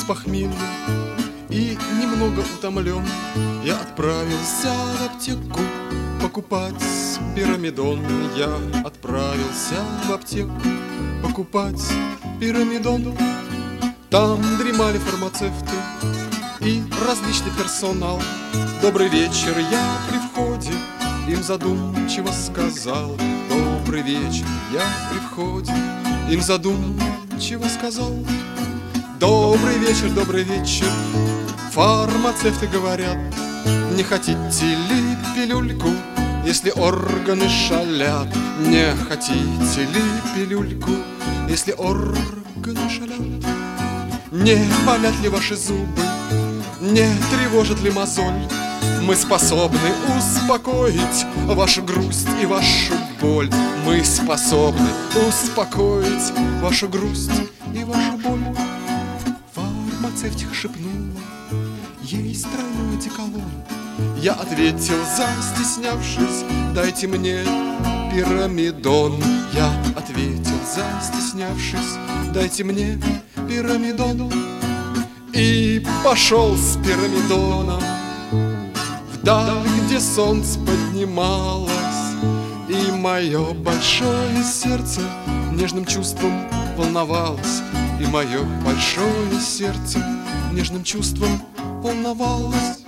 с похмелья и немного утомлен, я отправился в аптеку покупать пирамидон. Я отправился в аптеку покупать пирамидон. Там дремали фармацевты и различный персонал. Добрый вечер, я при входе им задумчиво сказал. Добрый вечер, я при входе им задумчиво сказал. Добрый вечер, фармацевты говорят: не хотите ли пилюльку, если органы шалят? Не хотите ли пилюльку, если органы шалят? Не болят ли ваши зубы, не тревожит ли мозоль? Мы способны успокоить вашу грусть и вашу боль. Мы способны успокоить вашу грусть и вашу боль. Фармацевтиха шепнула: есть тройной одеколон. Я ответил, застеснявшись: дайте мне пирамидон. Я ответил, застеснявшись: дайте мне пирамидон. И пошел с пирамидоном вдаль, где солнце поднималось, и мое большое сердце нежным чувством волновалось, и мое большое сердце нежным чувством волновалось.